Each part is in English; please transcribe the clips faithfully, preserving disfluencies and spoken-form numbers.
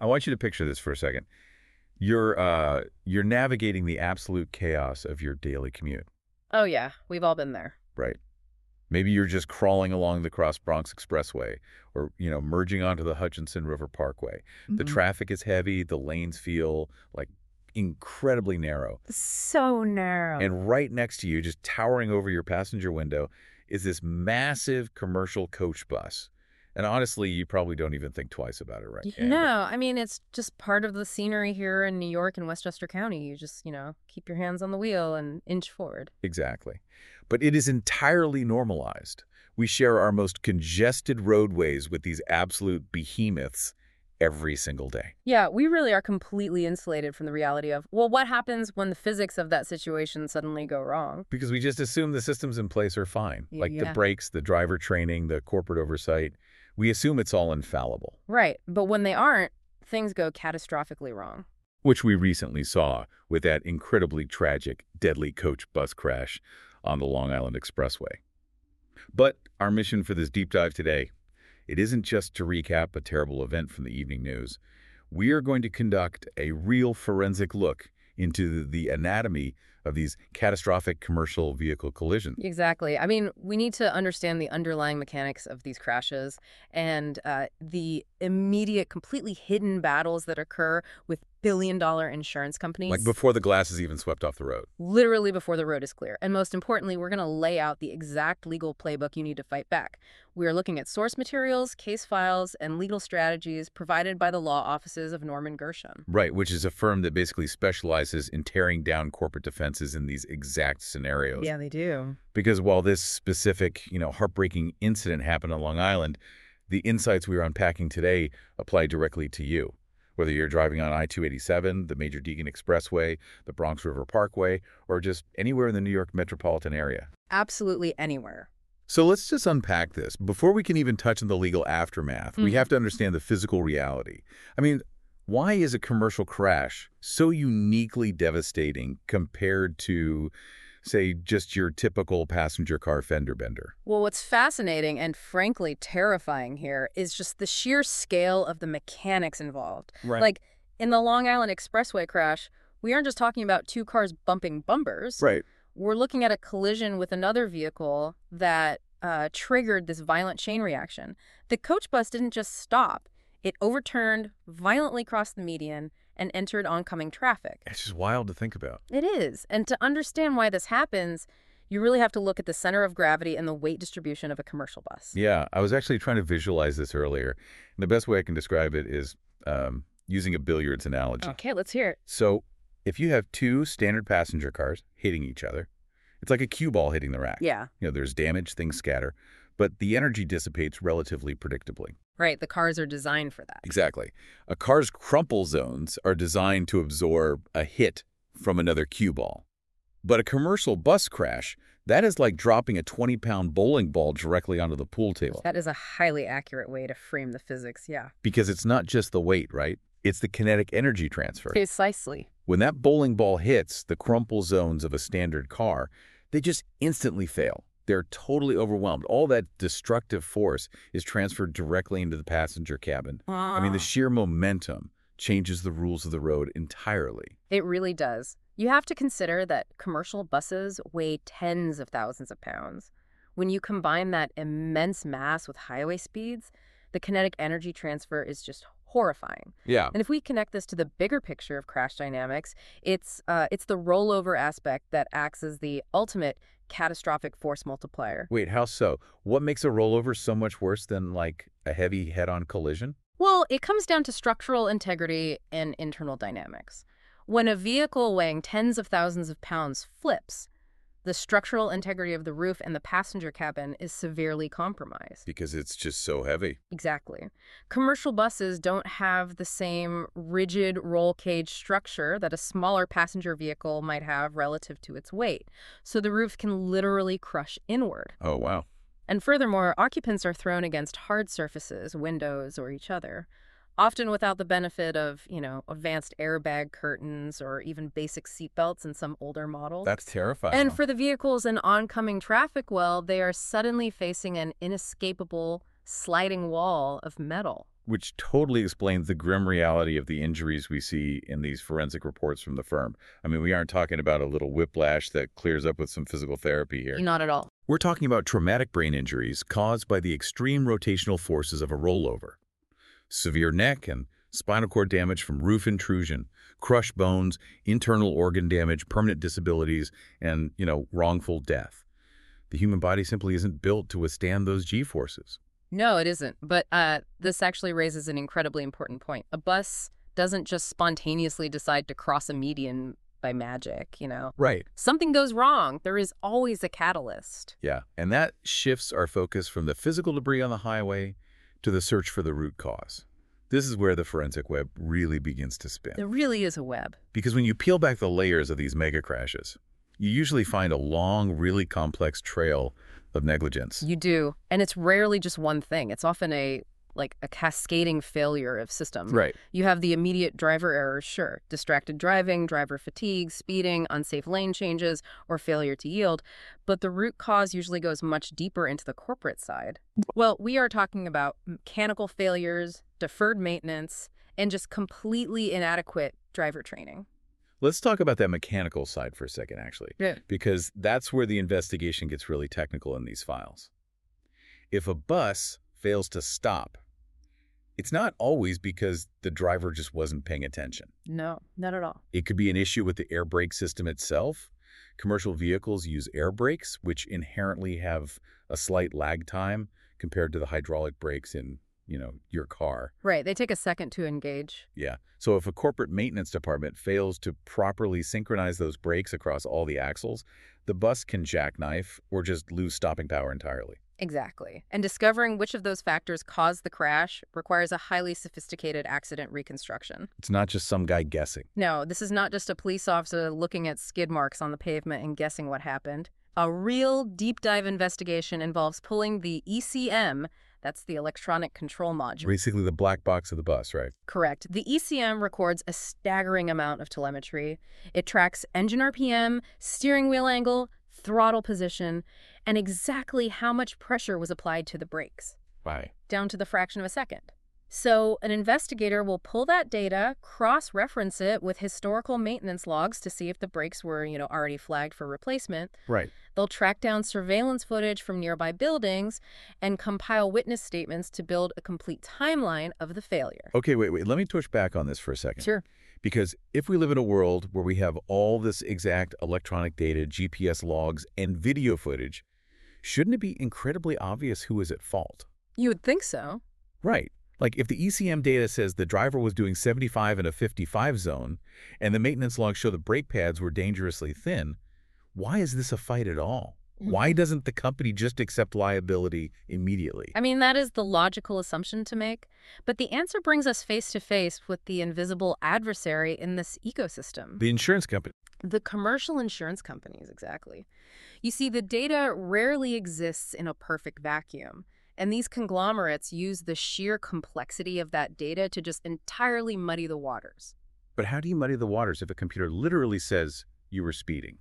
I want you to picture this for a second. You're uh, you're navigating the absolute chaos of your daily commute, Oh, yeah. We've all been there. right? Maybe you're just crawling along the Cross Bronx Expressway or, you know, merging onto the Hutchinson River Parkway. The Mhm. traffic is heavy, the lanes feel like incredibly narrow. So narrow. And right next to you, just towering over your passenger window, is this massive commercial coach bus. And honestly, you probably don't even think twice about it, right? Y- Amber? No, I mean, it's just part of the scenery here in New York and Westchester County. You just, you know, keep your hands on the wheel and inch forward. Exactly. But it is entirely normalized. We share our most congested roadways with these absolute behemoths every single day. Yeah, we really are completely insulated from the reality of, well, what happens when the physics of that situation suddenly go wrong? Because we just assume the systems in place are fine. Y- Like the yeah. brakes, the driver training, the corporate oversight. We assume it's all infallible, Right. But when they aren't, things go catastrophically wrong. which we recently saw with that incredibly tragic, deadly coach bus crash on the Long Island Expressway. But our mission for this deep dive today, it isn't just to recap a terrible event from the evening news. We are going to conduct a real forensic look into the anatomy of these catastrophic commercial vehicle collisions. Exactly. I mean, we need to understand the underlying mechanics of these crashes and uh, the immediate, completely hidden battles that occur with billion-dollar insurance companies. Like before the glass is even swept off the road. Literally before the road is clear. And most importantly, we're going to lay out the exact legal playbook you need to fight back. We are looking at source materials, case files, and legal strategies provided by the law offices of Norman Gershon. Right, which is a firm that basically specializes in tearing down corporate defenses in these exact scenarios. Yeah, they do. Because while this specific, you know, heartbreaking incident happened on Long Island, the insights we are unpacking today apply directly to you. Whether you're driving on I two eighty-seven, the Major Deegan Expressway, the Bronx River Parkway, or just anywhere in the New York metropolitan area. Absolutely anywhere. So let's just unpack this. Before we can even touch on the legal aftermath, we Mhm. have to understand the physical reality. I mean, why is a commercial crash so uniquely devastating compared to, say, just your typical passenger car fender bender? Well, what's fascinating and frankly terrifying here is just the sheer scale of the mechanics involved. Right. Like, in the Long Island Expressway crash, we aren't just talking about two cars bumping bumpers. Right. We're looking at a collision with another vehicle that uh, triggered this violent chain reaction. The coach bus didn't just stop. It overturned, violently crossed the median, and entered oncoming traffic. It's just wild to think about. It is. And to understand why this happens, you really have to look at the center of gravity and the weight distribution of a commercial bus. Yeah, I was actually trying to visualize this earlier. And the best way I can describe it is um, using a billiards analogy. Okay, let's hear it. So if you have two standard passenger cars hitting each other, it's like a cue ball hitting the rack. Yeah, You know, there's damage, things scatter, but the energy dissipates relatively predictably. right. The cars are designed for that. Exactly. A car's crumple zones are designed to absorb a hit from another cue ball. But a commercial bus crash, that is like dropping a twenty-pound bowling ball directly onto the pool table. That is a highly accurate way to frame the physics, yeah. Because it's not just the weight, right? It's the kinetic energy transfer. Precisely. When that bowling ball hits the crumple zones of a standard car, they just instantly fail. They're totally overwhelmed. All that destructive force is transferred directly into the passenger cabin. I mean, the sheer momentum changes the rules of the road entirely. It really does. You have to consider that commercial buses weigh tens of thousands of pounds. When you combine that immense mass with highway speeds, the kinetic energy transfer is just horrifying. Yeah. And if we connect this to the bigger picture of crash dynamics, it's uh, it's the rollover aspect that acts as the ultimate catastrophic force multiplier. Wait, how so? What makes a rollover so much worse than, like, a heavy head-on collision? Well, it comes down to structural integrity and internal dynamics. When a vehicle weighing tens of thousands of pounds flips, the structural integrity of the roof and the passenger cabin is severely compromised. Because it's just so heavy. Exactly. Commercial buses don't have the same rigid roll cage structure that a smaller passenger vehicle might have relative to its weight, so the roof can literally crush inward. Oh, wow. And furthermore, occupants are thrown against hard surfaces, windows, or each other, often without the benefit of, you know, advanced airbag curtains or even basic seatbelts in some older models. That's terrifying. And for the vehicles in oncoming traffic, well, they are suddenly facing an inescapable sliding wall of metal. which totally explains the grim reality of the injuries we see in these forensic reports from the firm. I mean, we aren't talking about a little whiplash that clears up with some physical therapy here. Not at all. We're talking about traumatic brain injuries caused by the extreme rotational forces of a rollover. Severe neck and spinal cord damage from roof intrusion, crushed bones, internal organ damage, permanent disabilities, and, you know, wrongful death. The human body simply isn't built to withstand those G-forces. No, it isn't. But uh, this actually raises an incredibly important point. A bus doesn't just spontaneously decide to cross a median by magic, you know? Right. Something goes wrong. There is always a catalyst. Yeah, and that shifts our focus from the physical debris on the highway to the search for the root cause. This is where the forensic web really begins to spin. There really is a web. Because when you peel back the layers of these mega crashes, you usually find a long, really complex trail of negligence. You do. And it's rarely just one thing. It's often a like a cascading failure of system. Right. You have the immediate driver errors, sure. Distracted driving, driver fatigue, speeding, unsafe lane changes, or failure to yield. But the root cause usually goes much deeper into the corporate side. Well, we are talking about mechanical failures, deferred maintenance, and just completely inadequate driver training. Let's talk about that mechanical side for a second, actually. Yeah. Because that's where the investigation gets really technical in these files. If a bus fails to stop, it's not always because the driver just wasn't paying attention. No, not at all. It could be an issue with the air brake system itself. Commercial vehicles use air brakes, which inherently have a slight lag time compared to the hydraulic brakes in, you know, your car. Right. They take a second to engage. Yeah. So if a corporate maintenance department fails to properly synchronize those brakes across all the axles, the bus can jackknife or just lose stopping power entirely. Exactly. And discovering which of those factors caused the crash requires a highly sophisticated accident reconstruction. It's not just some guy guessing. No, this is not just a police officer looking at skid marks on the pavement and guessing what happened. A real deep dive investigation involves pulling the E C M, that's the electronic control module. Basically the black box of the bus, right? Correct. The E C M records a staggering amount of telemetry. It tracks engine R P M, steering wheel angle, throttle position, and exactly how much pressure was applied to the brakes. Why? Down to the fraction of a second. So an investigator will pull that data, cross-reference it with historical maintenance logs to see if the brakes were, you know, already flagged for replacement. Right. They'll track down surveillance footage from nearby buildings and compile witness statements to build a complete timeline of the failure. Okay, wait, wait. Let me push back on this for a second. Sure. Because if we live in a world where we have all this exact electronic data, G P S logs, and video footage, shouldn't it be incredibly obvious who is at fault? You would think so. Right. Like if the E C M data says the driver was doing seventy-five in a fifty-five zone and the maintenance logs show the brake pads were dangerously thin, why is this a fight at all? Why doesn't the company just accept liability immediately? I mean, that is the logical assumption to make. But the answer brings us face to face with the invisible adversary in this ecosystem. The insurance company. The commercial insurance companies, exactly. You see, the data rarely exists in a perfect vacuum. And these conglomerates use the sheer complexity of that data to just entirely muddy the waters. But how do you muddy the waters if a computer literally says you were speeding?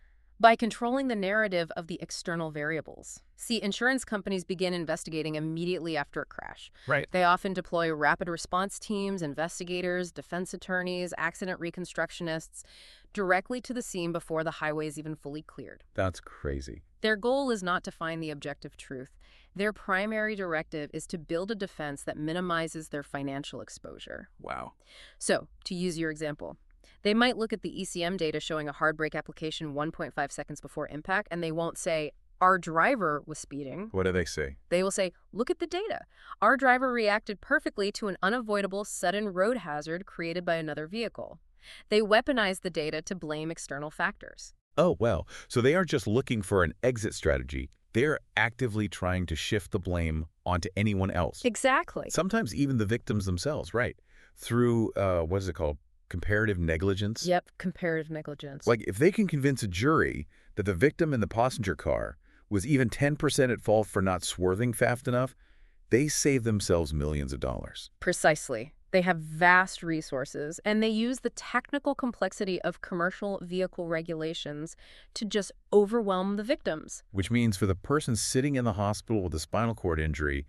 By controlling the narrative of the external variables. See, insurance companies begin investigating immediately after a crash. Right. They often deploy rapid response teams, investigators, defense attorneys, accident reconstructionists directly to the scene before the highway is even fully cleared. That's crazy. Their goal is not to find the objective truth. Their primary directive is to build a defense that minimizes their financial exposure. Wow. So, to use your example, they might look at the E C M data showing a hard brake application one point five seconds before impact, and they won't say, our driver was speeding. What do they say? They will say, look at the data. Our driver reacted perfectly to an unavoidable sudden road hazard created by another vehicle. They weaponize the data to blame external factors. Oh, well, so they aren't just looking for an exit strategy. They're actively trying to shift the blame onto anyone else. Exactly. Sometimes even the victims themselves, right? Through, uh, what is it called? Comparative negligence? Yep, comparative negligence. Like, if they can convince a jury that the victim in the passenger car was even ten percent at fault for not swerving fast enough, they save themselves millions of dollars. Precisely. They have vast resources, and they use the technical complexity of commercial vehicle regulations to just overwhelm the victims. Which means for the person sitting in the hospital with a spinal cord injury,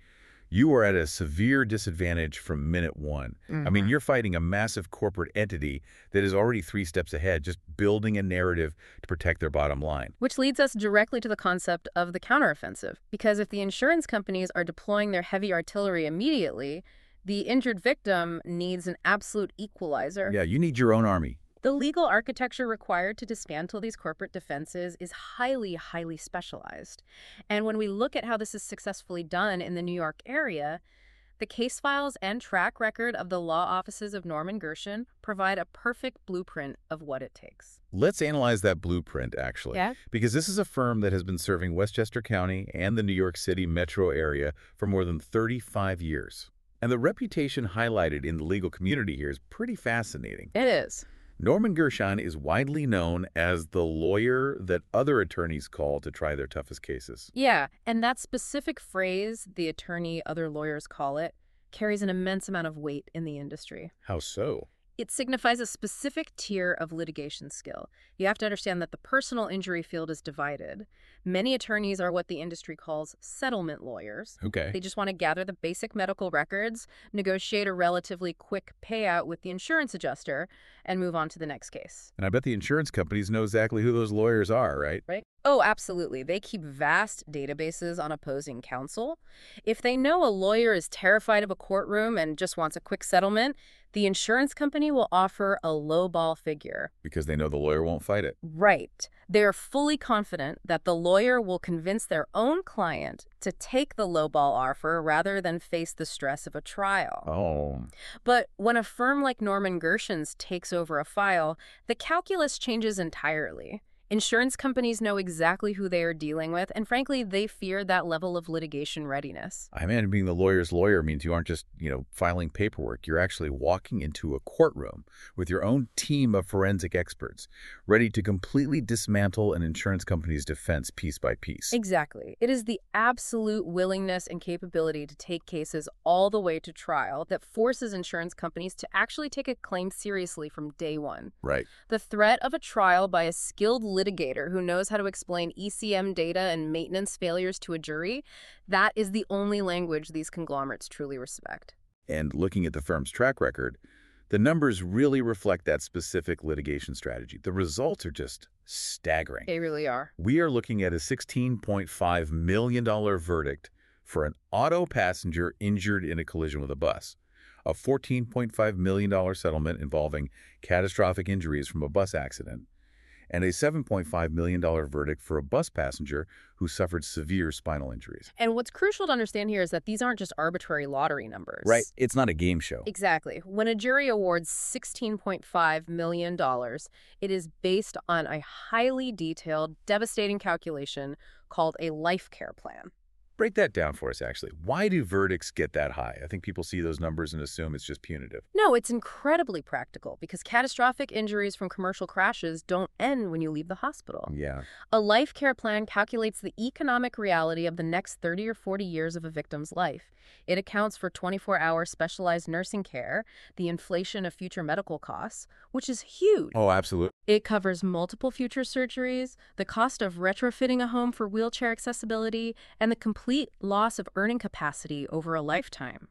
You are at a severe disadvantage from minute one. I mean, Mhm. you're fighting a massive corporate entity that is already three steps ahead, just building a narrative to protect their bottom line. Which leads us directly to the concept of the counteroffensive. Because if the insurance companies are deploying their heavy artillery immediately, the injured victim needs an absolute equalizer. Yeah, you need your own army. The legal architecture required to dismantle these corporate defenses is highly, highly specialized. And when we look at how this is successfully done in the New York area, the case files and track record of the law offices of Norman Gershon provide a perfect blueprint of what it takes. Let's analyze that blueprint, actually, Yeah? because this is a firm that has been serving Westchester County and the New York City metro area for more than thirty-five years. And the reputation highlighted in the legal community here is pretty fascinating. It is. Norman Gershon is widely known as the lawyer that other attorneys call to try their toughest cases. Yeah, and that specific phrase, the attorney other lawyers call it, carries an immense amount of weight in the industry. How so? It signifies a specific tier of litigation skill. You have to understand that the personal injury field is divided. Many attorneys are what the industry calls settlement lawyers. Okay. They just want to gather the basic medical records, negotiate a relatively quick payout with the insurance adjuster, and move on to the next case. And I bet the insurance companies know exactly who those lawyers are, right? Right? Oh, absolutely. They keep vast databases on opposing counsel. If they know a lawyer is terrified of a courtroom and just wants a quick settlement, the insurance company will offer a lowball figure. Because they know the lawyer won't fight it. Right. They are fully confident that the lawyer will convince their own client to take the lowball offer rather than face the stress of a trial. Oh. But when a firm like Norman Gershon's takes over a file, the calculus changes entirely. Insurance companies know exactly who they are dealing with, and frankly, they fear that level of litigation readiness. I mean, being the lawyer's lawyer means you aren't just, you know, filing paperwork. You're actually walking into a courtroom with your own team of forensic experts, ready to completely dismantle an insurance company's defense piece by piece. Exactly. It is the absolute willingness and capability to take cases all the way to trial that forces insurance companies to actually take a claim seriously from day one. Right. The threat of a trial by a skilled litigator who knows how to explain E C M data and maintenance failures to a jury, that is the only language these conglomerates truly respect. And looking at the firm's track record, the numbers really reflect that specific litigation strategy. The results are just staggering. They really are. We are looking at a sixteen point five million dollars verdict for an auto passenger injured in a collision with a bus, a fourteen point five million dollars settlement involving catastrophic injuries from a bus accident, and a seven point five million dollars verdict for a bus passenger who suffered severe spinal injuries. And what's crucial to understand here is that these aren't just arbitrary lottery numbers. Right. It's not a game show. Exactly. When a jury awards sixteen point five million dollars, it is based on a highly detailed, devastating calculation called a life care plan. Break that down for us, actually. Why do verdicts get that high? I think people see those numbers and assume it's just punitive. No, it's incredibly practical because catastrophic injuries from commercial crashes don't end when you leave the hospital. Yeah. A life care plan calculates the economic reality of the next thirty or forty years of a victim's life. It accounts for twenty-four hour specialized nursing care, the inflation of future medical costs, which is huge. Oh, absolutely. It covers multiple future surgeries, the cost of retrofitting a home for wheelchair accessibility, and the complete loss of earning capacity over a lifetime.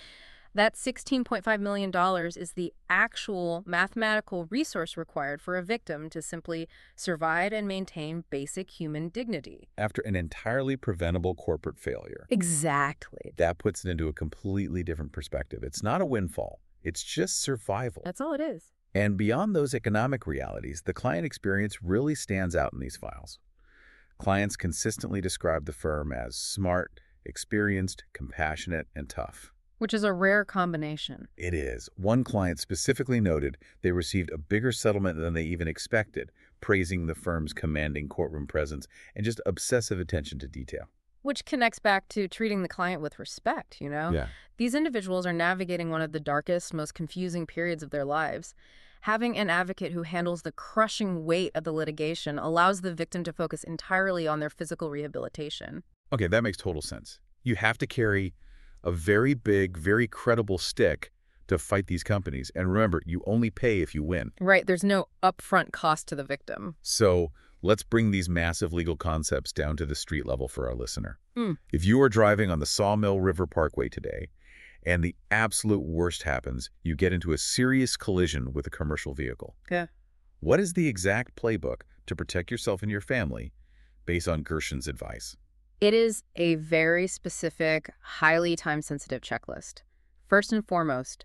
That sixteen point five million dollars is the actual mathematical resource required for a victim to simply survive and maintain basic human dignity. After an entirely preventable corporate failure. Exactly. That puts it into a completely different perspective. It's not a windfall. It's just survival. That's all it is. And beyond those economic realities, the client experience really stands out in these files. Clients consistently describe the firm as smart, experienced, compassionate, and tough. Which is a rare combination. It is. One client specifically noted they received a bigger settlement than they even expected, praising the firm's commanding courtroom presence and just obsessive attention to detail. Which connects back to treating the client with respect, you know? Yeah. These individuals are navigating one of the darkest, most confusing periods of their lives. Having an advocate who handles the crushing weight of the litigation allows the victim to focus entirely on their physical rehabilitation. Okay, that makes total sense. You have to carry a very big, very credible stick to fight these companies. And remember, you only pay if you win. Right, there's no upfront cost to the victim. So Let's bring these massive legal concepts down to the street level for our listener. Mm. If you are driving on the Sawmill River Parkway today, and the absolute worst happens, you get into a serious collision with a commercial vehicle. Yeah. What is the exact playbook to protect yourself and your family based on Gershon's advice? It is a very specific, highly time-sensitive checklist. First and foremost,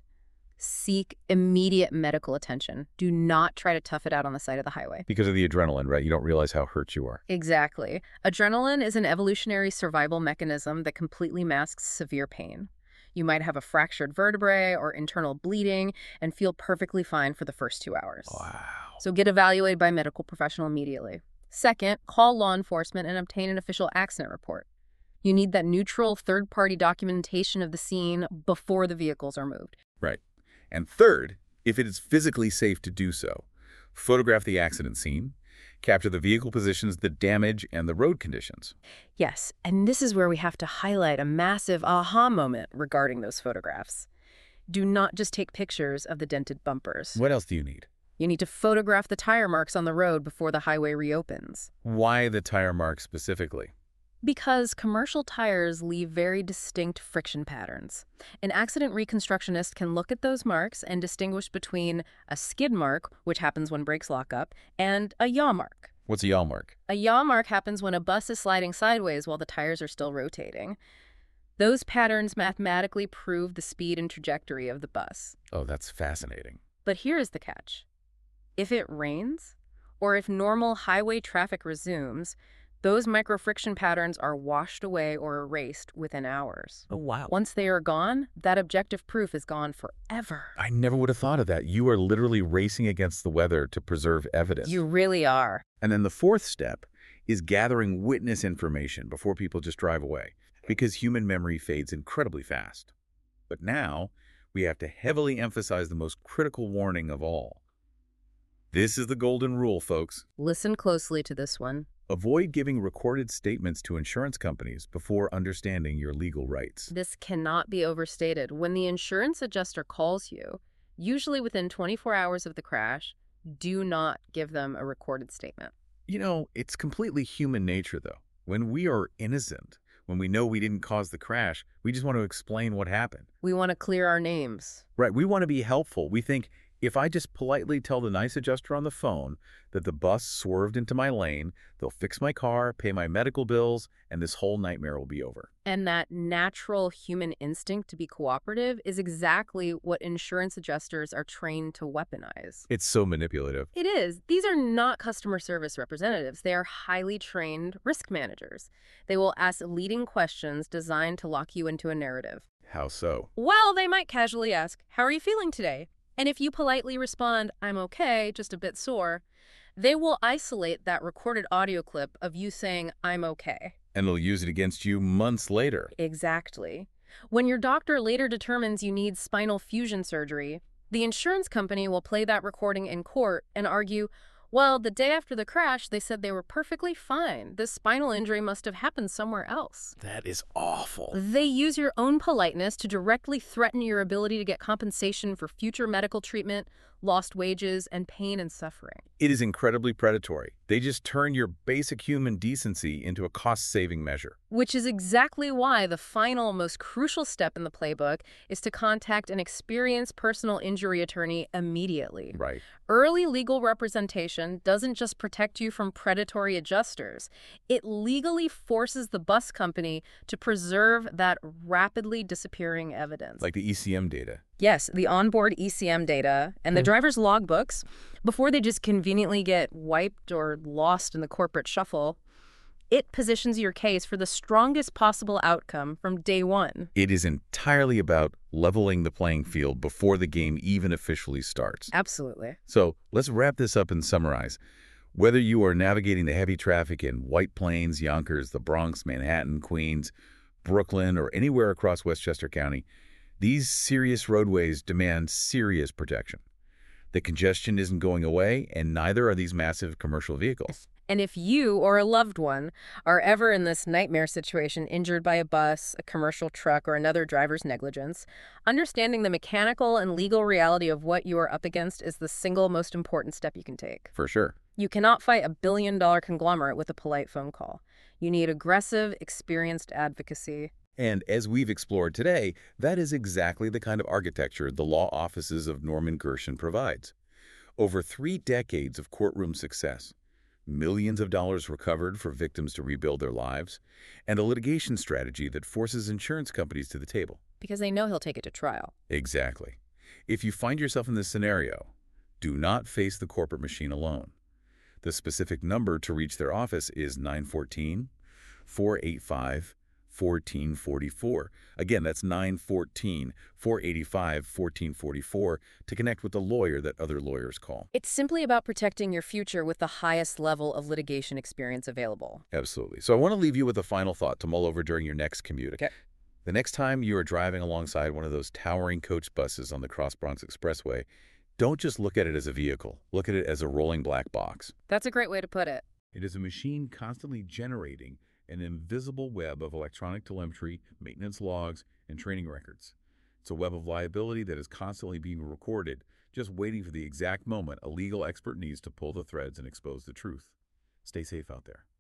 seek immediate medical attention. Do not try to tough it out on the side of the highway. Because of the adrenaline, right? You don't realize how hurt you are. Exactly. Adrenaline is an evolutionary survival mechanism that completely masks severe pain. You might have a fractured vertebrae or internal bleeding and feel perfectly fine for the first two hours. Wow. So get evaluated by a medical professional immediately. Second, call law enforcement and obtain an official accident report. You need that neutral third-party documentation of the scene before the vehicles are moved. Right. And third, if it is physically safe to do so, photograph the accident scene, capture the vehicle positions, the damage, and the road conditions. Yes, and this is where we have to highlight a massive aha moment regarding those photographs. Do not just take pictures of the dented bumpers. What else do you need? You need to photograph the tire marks on the road before the highway reopens. Why the tire marks specifically? Because commercial tires leave very distinct friction patterns. An accident reconstructionist can look at those marks and distinguish between a skid mark, which happens when brakes lock up, and a yaw mark. What's a yaw mark? A yaw mark happens when a bus is sliding sideways while the tires are still rotating. Those patterns mathematically prove the speed and trajectory of the bus. Oh, that's fascinating. But here's the catch. If it rains, or if normal highway traffic resumes, those microfriction patterns are washed away or erased within hours. Oh, wow. Once they are gone, that objective proof is gone forever. I never would have thought of that. You are literally racing against the weather to preserve evidence. You really are. And then the fourth step is gathering witness information before people just drive away, because human memory fades incredibly fast. But now, we have to heavily emphasize the most critical warning of all. This is the golden rule, folks. Listen closely to this one. Avoid giving recorded statements to insurance companies before understanding your legal rights. This cannot be overstated. When the insurance adjuster calls you, usually within twenty-four hours of the crash, do not give them a recorded statement. You know, it's completely human nature, though. When we are innocent, when we know we didn't cause the crash, we just want to explain what happened. We want to clear our names. Right, we want to be helpful. We think, if I just politely tell the nice adjuster on the phone that the bus swerved into my lane, they'll fix my car, pay my medical bills, and this whole nightmare will be over. And that natural human instinct to be cooperative is exactly what insurance adjusters are trained to weaponize. It's so manipulative. It is. These are not customer service representatives. They are highly trained risk managers. They will ask leading questions designed to lock you into a narrative. How so? Well, they might casually ask, "How are you feeling today?" And if you politely respond, "I'm okay, just a bit sore," they will isolate that recorded audio clip of you saying, "I'm okay." And they'll use it against you months later. Exactly. When your doctor later determines you need spinal fusion surgery, the insurance company will play that recording in court and argue, "Well, the day after the crash, they said they were perfectly fine. This spinal injury must have happened somewhere else." That is awful. They use your own politeness to directly threaten your ability to get compensation for future medical treatment, lost wages, and pain and suffering. It is incredibly predatory. They just turn your basic human decency into a cost-saving measure. Which is exactly why the final, most crucial step in the playbook is to contact an experienced personal injury attorney immediately. Right. Early legal representation doesn't just protect you from predatory adjusters. It legally forces the bus company to preserve that rapidly disappearing evidence. Like the E C M data. Yes, the onboard E C M data and the driver's logbooks, before they just conveniently get wiped or lost in the corporate shuffle. It positions your case for the strongest possible outcome from day one. It is entirely about leveling the playing field before the game even officially starts. Absolutely. So let's wrap this up and summarize. Whether you are navigating the heavy traffic in White Plains, Yonkers, the Bronx, Manhattan, Queens, Brooklyn, or anywhere across Westchester County, these serious roadways demand serious protection. The congestion isn't going away, and neither are these massive commercial vehicles. And if you or a loved one are ever in this nightmare situation, injured by a bus, a commercial truck, or another driver's negligence, understanding the mechanical and legal reality of what you are up against is the single most important step you can take. For sure. You cannot fight a billion-dollar conglomerate with a polite phone call. You need aggressive, experienced advocacy. And as we've explored today, that is exactly the kind of architecture the law offices of Norman Gershon provides. Over three decades of courtroom success, millions of dollars recovered for victims to rebuild their lives, and a litigation strategy that forces insurance companies to the table. Because they know he'll take it to trial. Exactly. If you find yourself in this scenario, do not face the corporate machine alone. The specific number to reach their office is nine one four, four eight five, one four four four. Again, that's nine one four, four eight five, one four four four to connect with the lawyer that other lawyers call. It's simply about protecting your future with the highest level of litigation experience available. Absolutely. So I want to leave you with a final thought to mull over during your next commute. Okay. The next time you are driving alongside one of those towering coach buses on the Cross Bronx Expressway, don't just look at it as a vehicle. Look at it as a rolling black box. That's a great way to put it. It is a machine constantly generating an invisible web of electronic telemetry, maintenance logs, and training records. It's a web of liability that is constantly being recorded, just waiting for the exact moment a legal expert needs to pull the threads and expose the truth. Stay safe out there.